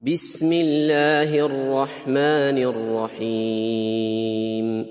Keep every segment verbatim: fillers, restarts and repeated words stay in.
بسم الله الرحمن الرحيم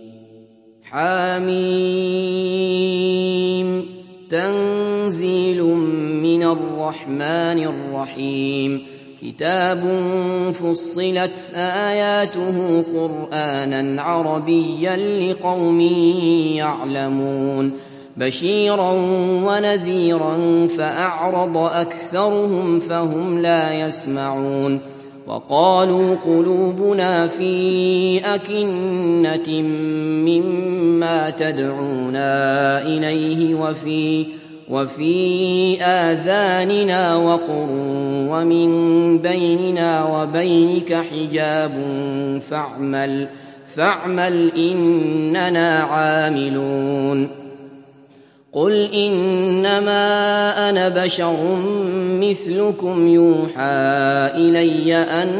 حميم تنزيل من الرحمن الرحيم كتاب فصلت آياته قرآنا عربيا لقوم يعلمون بشيرا ونذيرا فأعرض أكثرهم فهم لا يسمعون وقالوا قلوبنا في أكنة مما تدعونا إليه وفي وفي آذاننا وقر ومن بيننا وبينك حجاب فاعمل فاعمل إننا عاملون قل إنما أنا بشر مثلكم يوحى إلي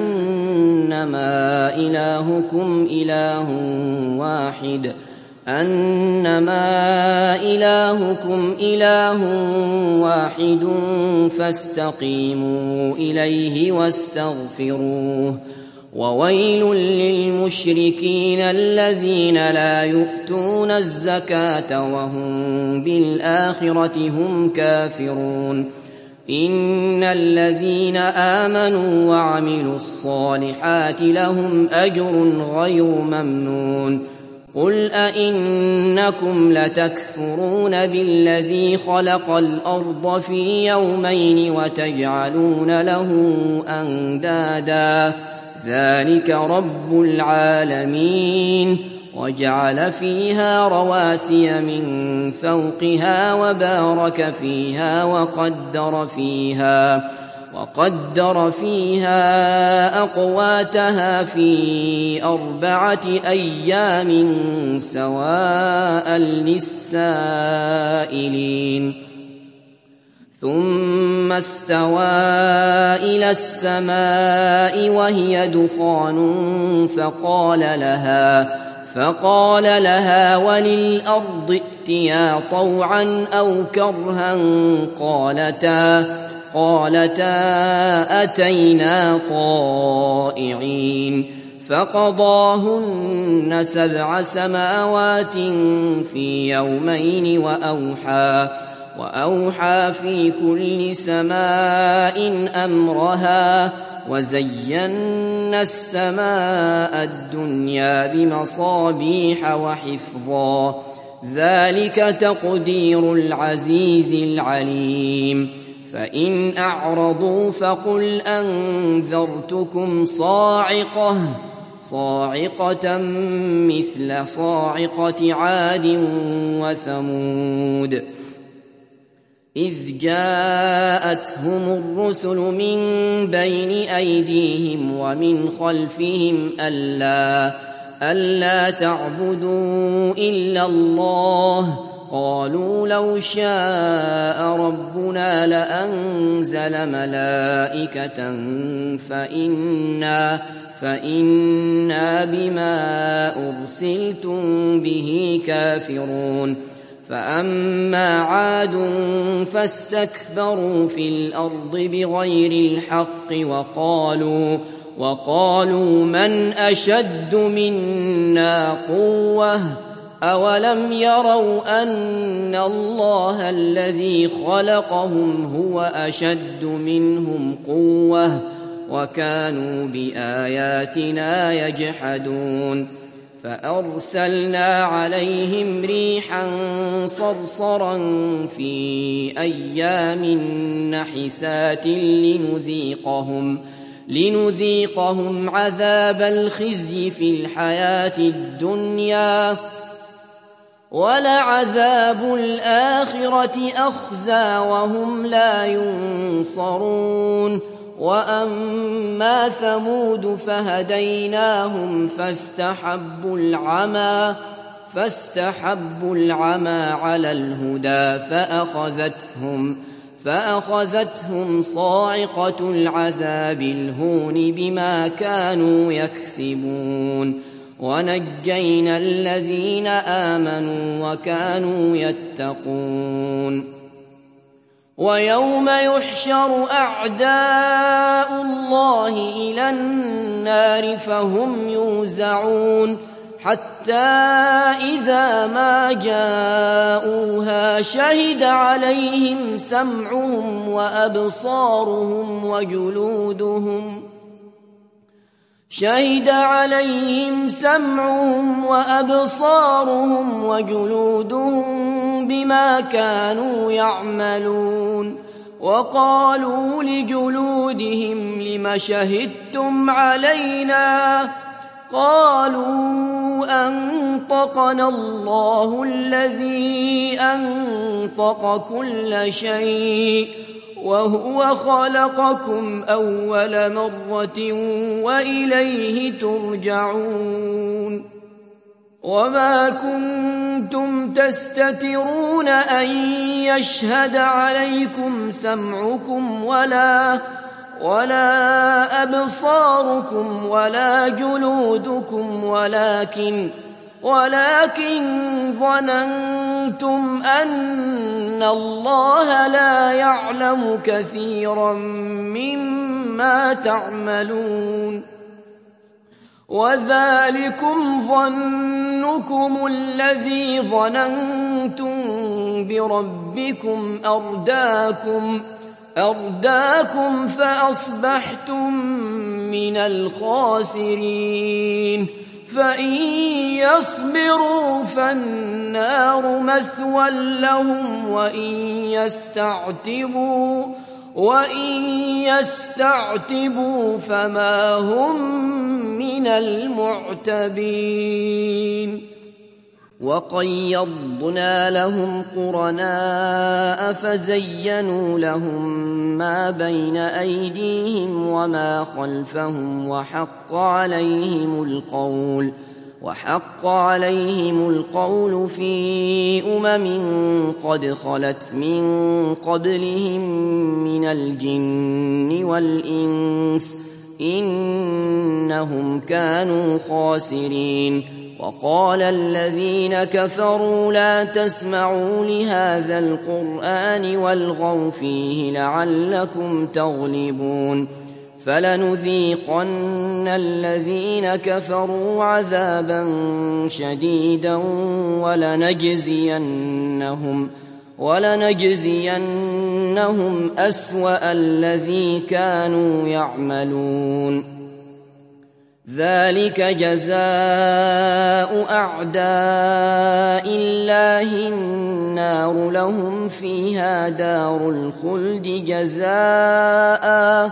أنما إلهكم إله واحد أنما إلهكم إله واحد فاستقيموا إليه واستغفروه وويل للمشركين الذين لا يؤتون الزكاة وهم بالآخرة هم كافرون إن الذين آمنوا وعملوا الصالحات لهم أجر غير ممنون قل أئنكم لتكفرون بالذي خلق الأرض في يومين وتجعلون له أندادا ذلك رب العالمين وجعل فيها رواسي من فوقها وبارك فيها وقدر فيها وقدر فيها أقواتها في أربعة أيام سواء للسائلين ثم استوى إلى السماء وهي دخان فقال لها فقال لها وللأرض ائتيا طوعا أو كرها قالتا قالتا أتينا طائعين فقضاهن سبع سماوات في يومين وأوحى وأوحى في كل سماء أمرها وزينا السماء الدنيا بمصابيح وحفظا ذلك تقدير العزيز العليم فإن أعرضوا فقل أنذرتكم صاعقة صاعقة مثل صاعقة عاد وثمود إذ جاءتهم الرسل من بين أيديهم ومن خلفهم ألا ألا تعبدوا إلا الله قالوا لو شاء ربنا لأنزل ملائكة فإنا فإنا بما أرسلتم به كافرون فأما عاد فاستكبروا في الأرض بغير الحق وقالوا وقالوا من أشد منا قوة أولم يروا أن الله الذي خلقهم هو أشد منهم قوة وكانوا بآياتنا يجحدون فأرسلنا عليهم ريحا صرصرا في أيام نحسات لنذيقهم لنذيقهم عذاب الخزي في الحياة الدنيا ولعذاب الآخرة أخزى وهم لا ينصرون وأما ثمود فهديناهم فاستحبوا العمى فاستحبوا العمى على الهدى فأخذتهم فأخذتهم صاعقة العذاب الهون بما كانوا يكسبون ونجينا الذين آمنوا وكانوا يتقون ويوم يحشر أعداء الله إلى النار فهم يوزعون حتى إذا ما جاءوها شهد عليهم سمعهم وأبصارهم وجلودهم شهد عليهم سمعهم وأبصارهم وجلودهم بما كانوا يعملون وقالوا لجلودهم لم شهدتم علينا قالوا أنطقنا الله الذي أنطق كل شيء وهو خلقكم أول مرة وإليه ترجعون وما كنتم تستترون أن يشهد عليكم سمعكم ولا ولا أبصاركم ولا جلودكم ولكن ولكن ظننتم أن الله لا يعلم كثيرا مما تعملون وذلكم ظنكم الذي ظننتم بربكم أرداكم أرداكم فأصبحتم من الخاسرين فإن يصبروا فالنار مثوى لهم وإن يستعتبوا وإن يستعتبوا فما هم من المعتبين وقيضنا لهم قرناء فزينوا لهم ما بين أيديهم وما خلفهم وحق عليهم القول وحق عليهم القول في أمم قد خلت من قبلهم من الجن والإنس إنهم كانوا خاسرين وقال الذين كفروا لا تسمعوا لهذا القرآن والغوا فيه لعلكم تغلبون فلنذيقن الذين كفروا عذابا شديدا ولنجزينهم ولنجزينهم أسوأ الذي كانوا يعملون ذلك جزاء أعداء الله النار لهم فيها دار الخلد جزاء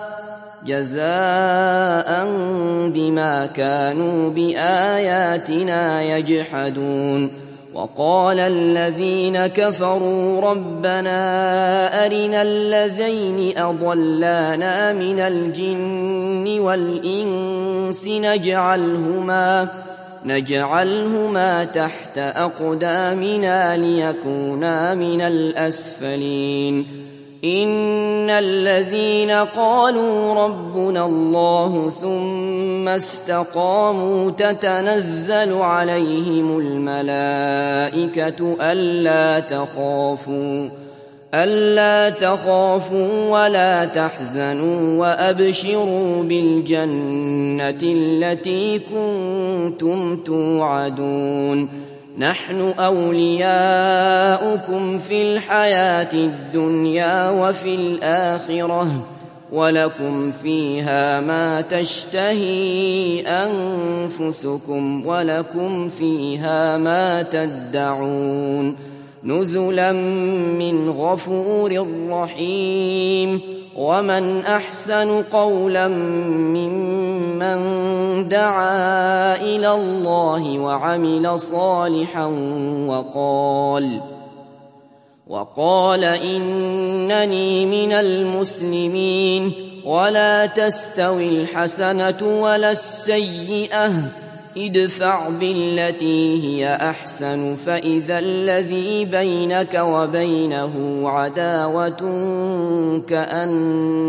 جزاء بما كانوا بآياتنا يجحدون وقال الذين كفروا ربنا أرنا الذين أضلانا من الجن والإنس نجعلهما نجعلهما تحت أقدامنا ليكونا من الأسفلين إن الذين قالوا ربنا الله ثم استقاموا تتنزل عليهم الملائكة ألا تخافوا ألا تخافوا ولا تحزنوا وأبشروا بالجنة التي كنتم توعدون نحن أولياؤكم في الحياة الدنيا وفي الآخرة ولكم فيها ما تشتهي أنفسكم ولكم فيها ما تدعون نزلا من غفور رحيم ومن أحسن قولا ممن دعا إلى الله وعمل صالحا وقال وقال إنني من المسلمين ولا تستوي الحسنة ولا السيئة ادفع بالتي هي أحسن فإذا الذي بينك وبينه عداوة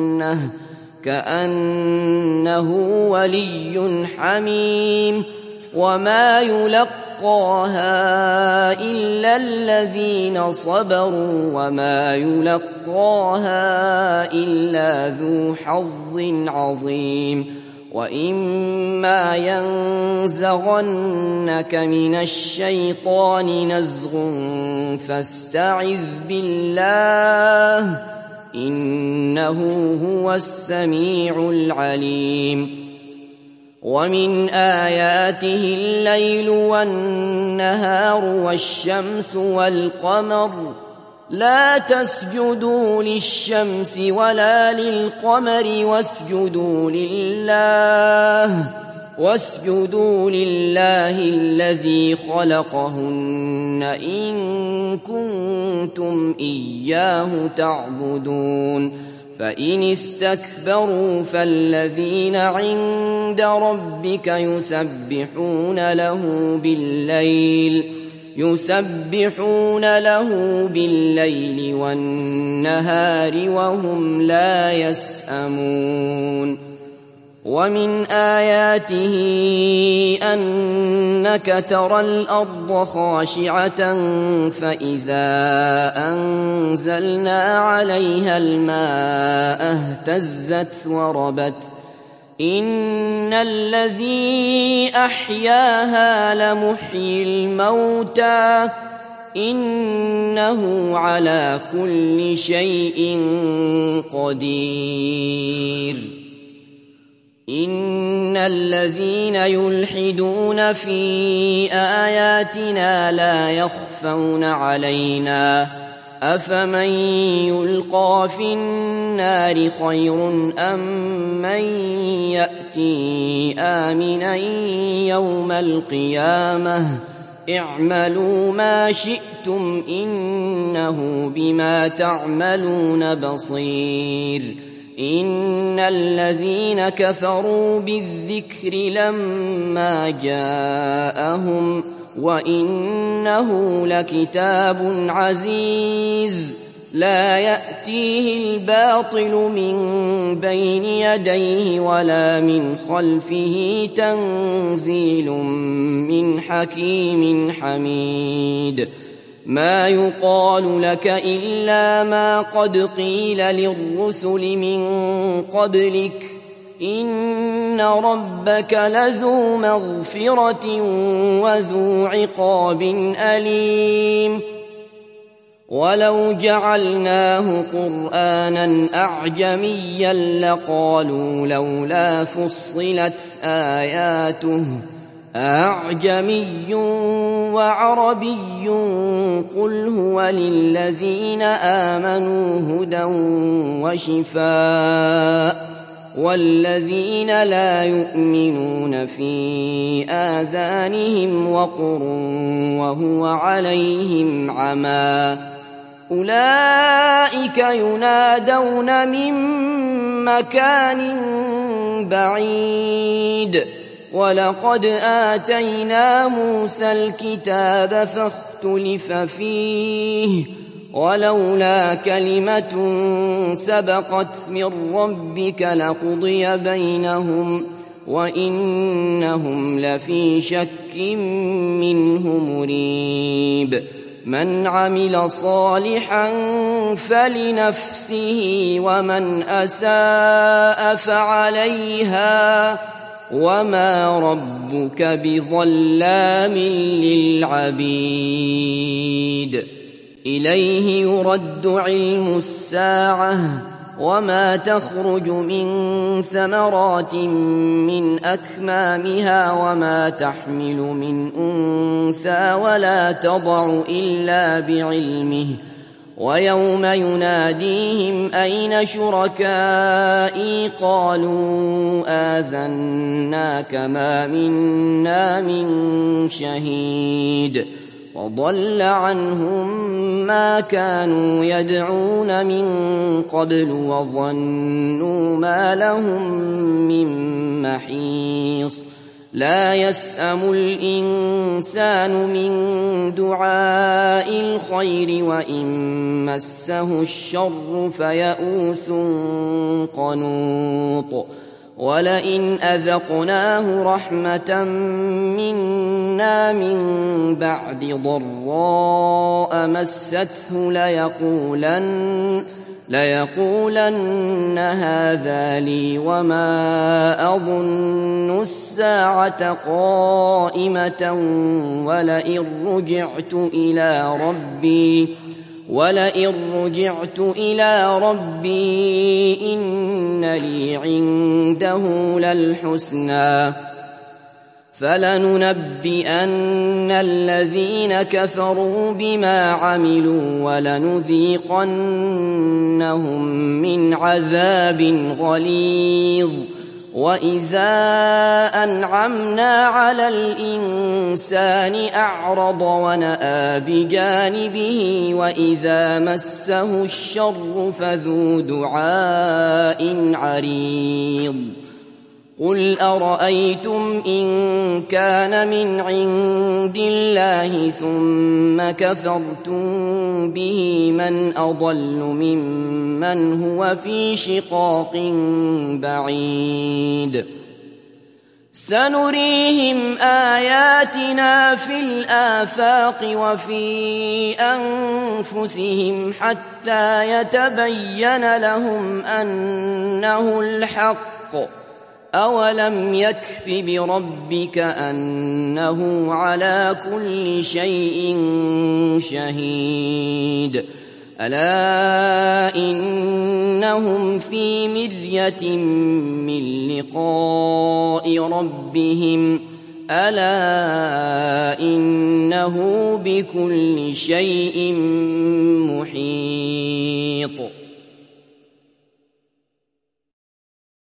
كأنه, كأنه ولي حميم وما يلقاها إلا الذين صبروا وما يلقاها إلا ذو حظ عظيم وإما ينزغنك من الشيطان نزغ فاستعذ بالله إنه هو السميع العليم ومن آياته الليل والنهار والشمس والقمر لا تسجدوا للشمس ولا للقمر واسجدوا لله واسجدوا لله الذي خلقهن إن كنتم إياه تعبدون فإن استكبروا فالذين عند ربك يسبحون له بالليل يسبحون له بالليل والنهار وهم لا يسأمون ومن آياته أنك ترى الأرض خاشعة فإذا أنزلنا عليها الماء اهتزت وربت إن الذي أحياها لمحيي الموتى إنه على كل شيء قدير إن الذين يلحدون في آياتنا لا يخفون علينا أفمن يلقى في النار خير أم من يأتي آمنا يوم القيامة اعملوا ما شئتم إنه بما تعملون بصير إن الذين كفروا بالذكر لما جاءهم وإنه لكتاب عزيز لا يأتيه الباطل من بين يديه ولا من خلفه تنزيل من حكيم حميد ما يقال لك إلا ما قد قيل للرسل من قبلك إن ربك لذو مغفرة وذو عقاب أليم ولو جعلناه قرآنا أعجميا لقالوا لولا فصلت آياته أعجمي وعربي قل هو للذين آمنوا هدى وشفاء والذين لا يؤمنون في آذانهم وقر وهو عليهم عمى أولئك ينادون من مكان بعيد ولقد آتينا موسى الكتاب فاختلف فيه ولولا كلمة سبقت من ربك لقضي بينهم وإنهم لفي شك منه مريب من عمل صالحا فلنفسه ومن أساء فعليها وما ربك بظلام للعبيد إليه يرد علم الساعة وما تخرج من ثمرات من أكمامها وما تحمل من أنثى ولا تضع إلا بعلمه ويوم يناديهم أين شركائي قالوا آذناك ما منا من شهيد وضل عنهم ما كانوا يدعون من قبل وظنوا ما لهم من محيص لا يسأم الإنسان من دعاء الخير وإن مسه الشر فيئوس قنوط ولئن أذقناه رحمة منا من بعد ضراء مسته ليقولن ليقولن هذا لي وما أظن الساعة قائمة ولئن رجعت إلى ربي ولئن رجعت إلى ربي إن لي عنده للحسنى فلننبئن الذين كفروا بما عملوا ولنذيقنهم من عذاب غليظ وإذا أنعمنا على الإنسان أعرض ونأى بجانبه وإذا مسه الشر فذو دعاء عريض قل أرأيتم إن كان من عند الله ثم كفرتم به من أضل ممن هو في شقاق بعيد سنريهم آياتنا في الآفاق وفي أنفسهم حتى يتبين لهم أنه الحق أولم يكف بربك أنه على كل شيء شهيد ألا إنهم في مرية من لقاء ربهم ألا إنه بكل شيء محيط.